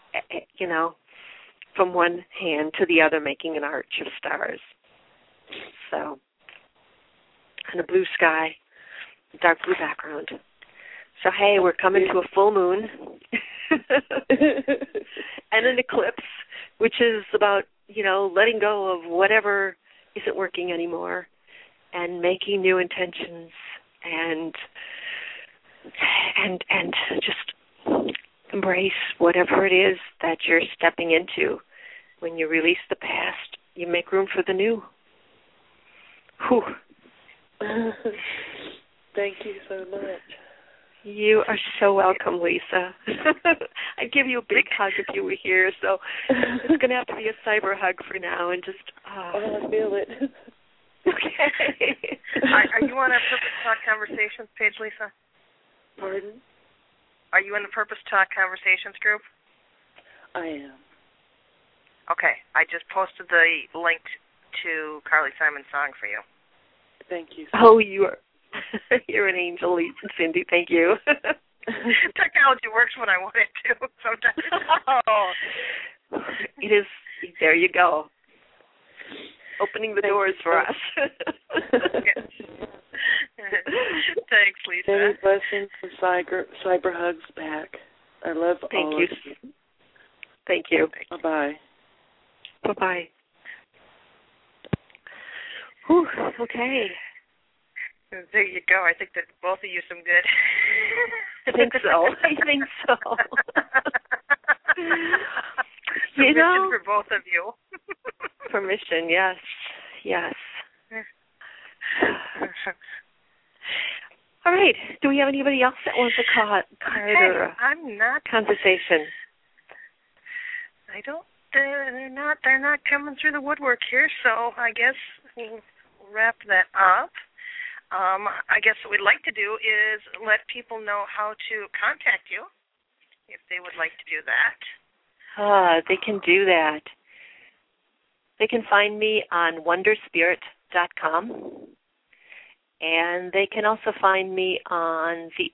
from one hand to the other making an arch of stars. So, and a blue sky, dark blue background. So, hey, we're coming to a full moon and an eclipse, which is about, letting go of whatever isn't working anymore and making new intentions and just embrace whatever it is that you're stepping into. When you release the past, you make room for the new. Whew. Thank you so much. You are so welcome, Lisa. I'd give you a big hug if you were here, so it's going to have to be a cyber hug for now, and just... Oh, I feel it. Okay. Are you on our Purpose Talk Conversations page, Lisa? Pardon? Are you in the Purpose Talk Conversations group? I am. Okay, I just posted the link to Carly Simon's song for you. Thank you. Oh, you're an angel, Cindy. Thank you. Technology works when I want it to sometimes. Oh, it is. There you go. Opening the doors for us. Yes. Thanks, Lisa. Many blessings and cyber hugs back. I love all of you. Thank you. Bye-bye. Bye-bye. Whew, okay. There you go. I think that both of you some good. I think so. Permission for both of you. Permission, yes. All right. Do we have anybody else that wants a card or I'm not conversation? I don't. They're not coming through the woodwork here. So I guess we'll wrap that up. I guess what we'd like to do is let people know how to contact you if they would like to do that. They can do that. They can find me on wonderspirit.com, and they can also find me on the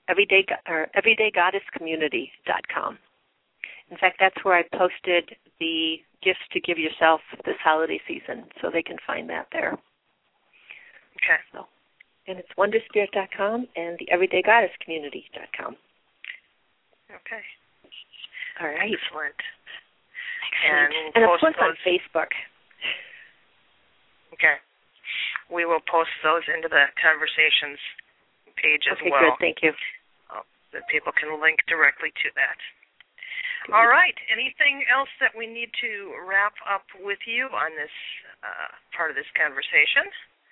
everydaygoddesscommunity.com. In fact, that's where I posted the gifts to give yourself this holiday season, so they can find that there. Okay. So, and it's wonderspirit.com and the everydaygoddesscommunity.com. Okay. All right. Excellent. And of course on Facebook. Okay. We will post those into the conversations page as well. Okay, good. Thank you. That people can link directly to that. Good. All right. Anything else that we need to wrap up with you on this part of this conversation?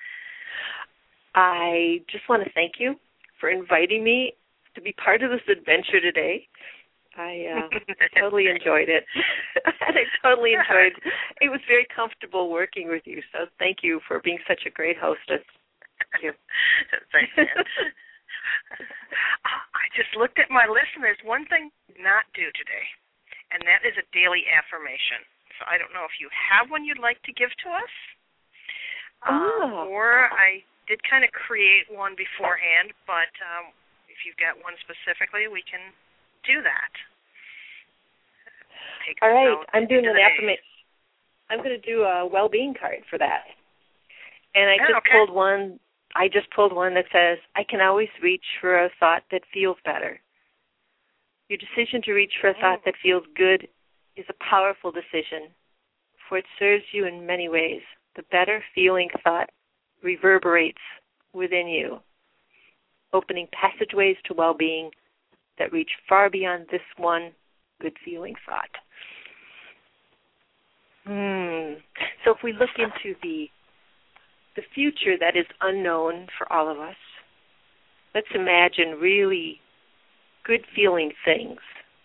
I just want to thank you for inviting me to be part of this adventure today. I totally enjoyed it. And I totally enjoyed it. It was very comfortable working with you, so thank you for being such a great hostess. Thank you. Thanks, Ann. I just looked at my list, and there's one thing I did not do today, and that is a daily affirmation. So I don't know if you have one you'd like to give to us, or I did kind of create one beforehand, but if you've got one specifically, we can do that. All right, I'm doing an affirmation. I'm going to do a well-being card for that. And I pulled one. I just pulled one that says, I can always reach for a thought that feels better. Your decision to reach for a thought that feels good is a powerful decision, for it serves you in many ways. The better feeling thought reverberates within you, opening passageways to well-being that reach far beyond this one good feeling thought. So if we look into the future that is unknown for all of us, let's imagine really good feeling things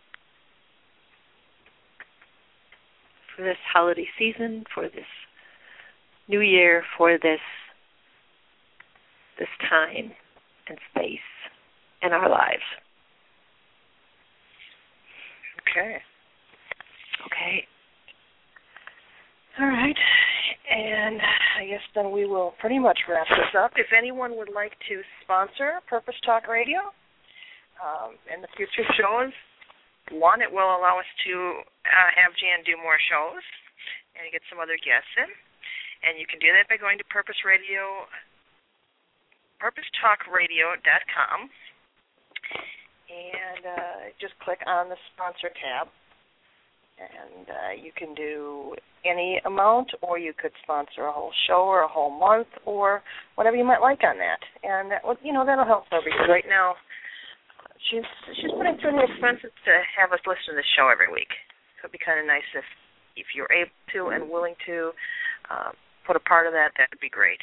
for this holiday season, for this new year, for this time and space in our lives. Okay. Okay. All right. And I guess then we will pretty much wrap this up. If anyone would like to sponsor Purpose Talk Radio in the future shows, one, it will allow us to have Jan do more shows and get some other guests in. And you can do that by going to purposetalkradio.com and just click on the sponsor tab. And you can do any amount, or you could sponsor a whole show or a whole month or whatever you might like on that. And that would, that'll help her, because right now she's putting through the expenses to have us listen to the show every week. So it'd be kind of nice if you're able to and willing to put a part of that. That would be great.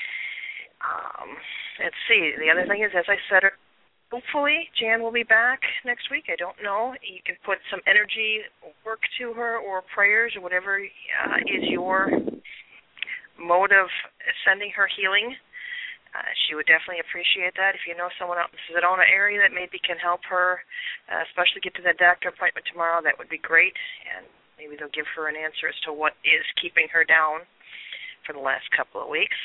Let's see. The other thing is, as I said, hopefully Jan will be back next week. I don't know. You can put some energy work to her, or prayers, or whatever is your mode of sending her healing. She would definitely appreciate that. If you know someone out in the Sedona area that maybe can help her, especially get to that doctor appointment tomorrow, that would be great. And Maybe they'll give her an answer as to what is keeping her down for the last couple of weeks.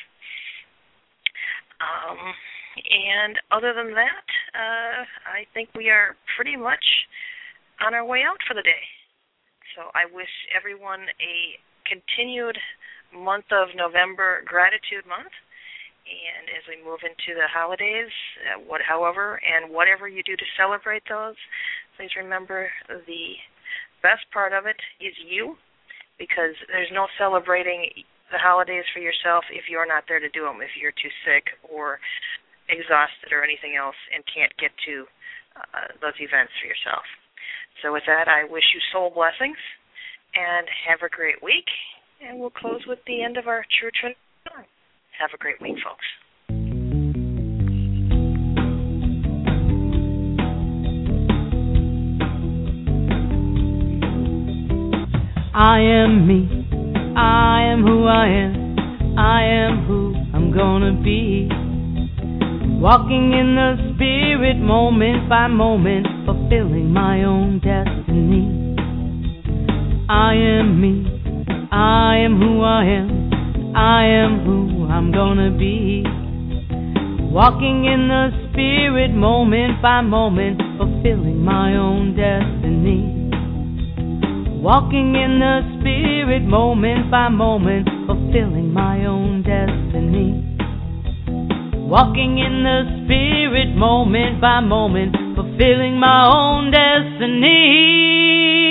And other than that, I think we are pretty much on our way out for the day. So I wish everyone a continued month of November gratitude month. And as we move into the holidays, whatever you do to celebrate those, please remember the best part of it is you, because there's no celebrating the holidays for yourself if you're not there to do them, if you're too sick or exhausted or anything else and can't get to those events for yourself. So with that, I wish you soul blessings and have a great week. And we'll close with the end of our True Trinity song. Have a great week, folks. I am me. I am who I am. I am who I'm gonna be. Walking in the spirit moment by moment, fulfilling my own destiny. I am me. I am who I am. I am who I'm gonna be. Walking in the spirit moment by moment, fulfilling my own destiny. Walking in the spirit moment by moment, fulfilling my own destiny. Walking in the spirit moment by moment, fulfilling my own destiny.